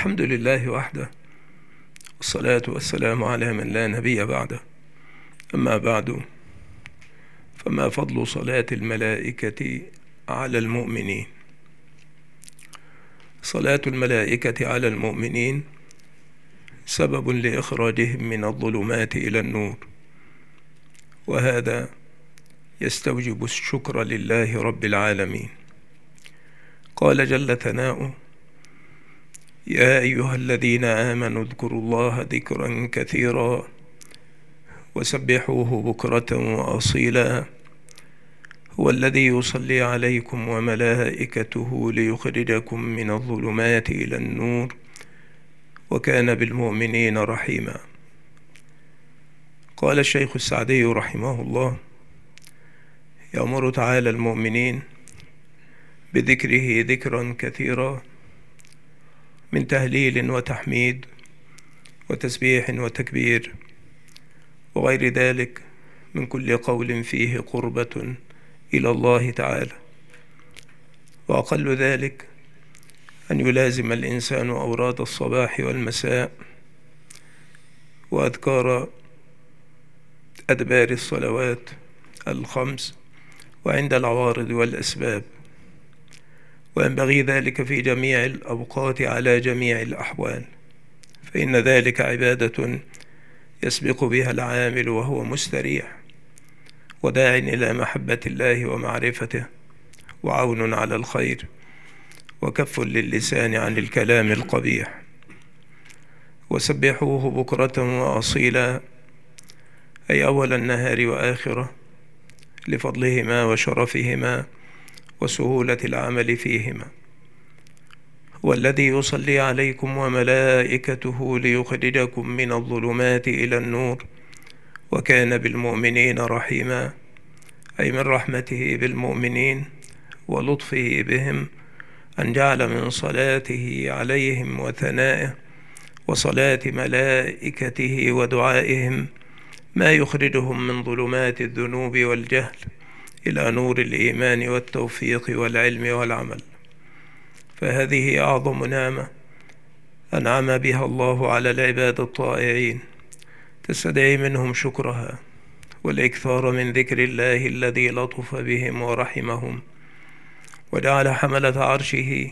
الحمد لله وحده، والصلاة والسلام على من لا نبي بعده. أما بعد، فما فضل صلاة الملائكة على المؤمنين؟ صلاة الملائكة على المؤمنين سبب لإخراجهم من الظلمات إلى النور، وهذا يستوجب الشكر لله رب العالمين. قال جل ثناؤه: يا أيها الذين آمنوا اذكروا الله ذكرا كثيرا وسبحوه بكرة وأصيلا، هو الذي يصلي عليكم وملائكته ليخرجكم من الظلمات إلى النور وكان بالمؤمنين رحيما. قال الشيخ السعدي رحمه الله: يأمر تعالى المؤمنين بذكره ذكرا كثيرا من تهليل وتحميد وتسبيح وتكبير وغير ذلك من كل قول فيه قربة إلى الله تعالى، وأقل ذلك أن يلازم الإنسان أوراد الصباح والمساء وأذكار أدبار الصلوات الخمس وعند العوارض والأسباب، وينبغي ذلك في جميع الأوقات على جميع الأحوال، فإن ذلك عبادة يسبق بها العامل وهو مستريح، وداع إلى محبة الله ومعرفته، وعون على الخير، وكف للسان عن الكلام القبيح. وسبحوه بكرة وأصيلا، أي أول النهار وآخره، لفضلهما وشرفهما وسهولة العمل فيهما. هو الذي يصلي عليكم وملائكته ليخرجكم من الظلمات إلى النور وكان بالمؤمنين رحيما، أي من رحمته بالمؤمنين ولطفه بهم أن جعل من صلاته عليهم وثنائه وصلاة ملائكته ودعائهم ما يخرجهم من ظلمات الذنوب والجهل إلى نور الإيمان والتوفيق والعلم والعمل. فهذه أعظم نعمة أنعم بها الله على العباد الطائعين، تستدعي منهم شكرها والإكثار من ذكر الله الذي لطف بهم ورحمهم، وجعل حملة عرشه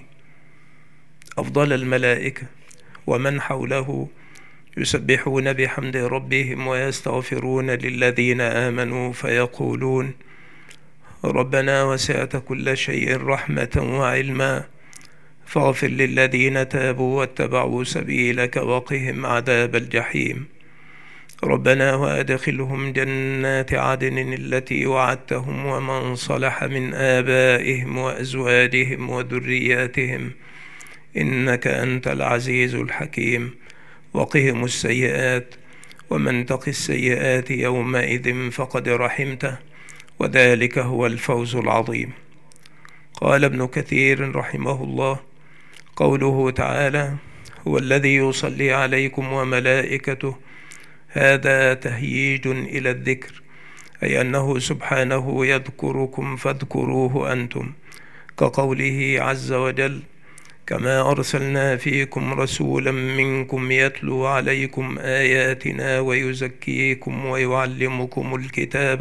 أفضل الملائكة ومن حوله يسبحون بحمد ربهم ويستغفرون للذين آمنوا فيقولون: ربنا وسعت كل شيء رحمة وعلما فاغفر للذين تابوا واتبعوا سبيلك وقهم عذاب الجحيم. ربنا وأدخلهم جنات عدن التي وعدتهم ومن صلح من آبائهم وأزواجهم وذرياتهم إنك أنت العزيز الحكيم. وقهم السيئات ومن تق السيئات يومئذ فقد رحمته وذلك هو الفوز العظيم. قال ابن كثير رحمه الله: قوله تعالى: هو الذي يصلي عليكم وملائكته، هذا تهييج إلى الذكر، أي أنه سبحانه يذكركم فاذكروه أنتم، كقوله عز وجل: كما أرسلنا فيكم رسولا منكم يتلو عليكم آياتنا ويزكيكم ويعلمكم الكتاب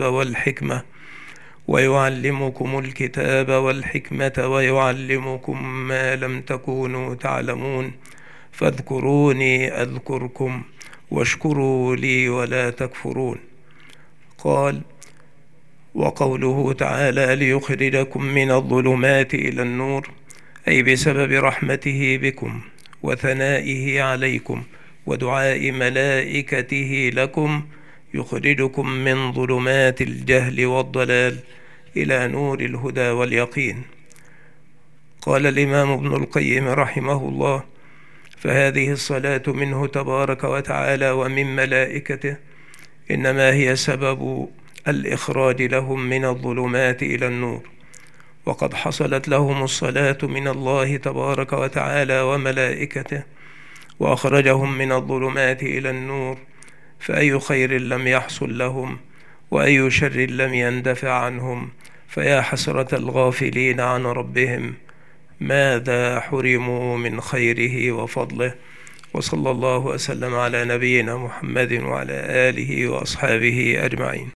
والحكمة ويعلمكم ما لم تكونوا تعلمون فاذكروني أذكركم واشكروا لي ولا تكفرون. قال: وقوله تعالى: ليخرجكم من الظلمات إلى النور، أي بسبب رحمته بكم وثنائه عليكم ودعاء ملائكته لكم يخرجكم من ظلمات الجهل والضلال إلى نور الهدى واليقين. قال الإمام ابن القيم رحمه الله: فهذه الصلاة منه تبارك وتعالى ومن ملائكته إنما هي سبب الإخراج لهم من الظلمات إلى النور، وقد حصلت لهم الصلاة من الله تبارك وتعالى وملائكته وأخرجهم من الظلمات إلى النور، فأي خير لم يحصل لهم وأي شر لم يندفع عنهم، فيا حسرة الغافلين عن ربهم ماذا حرموا من خيره وفضله. وصلى الله وسلم على نبينا محمد وعلى آله وأصحابه أجمعين.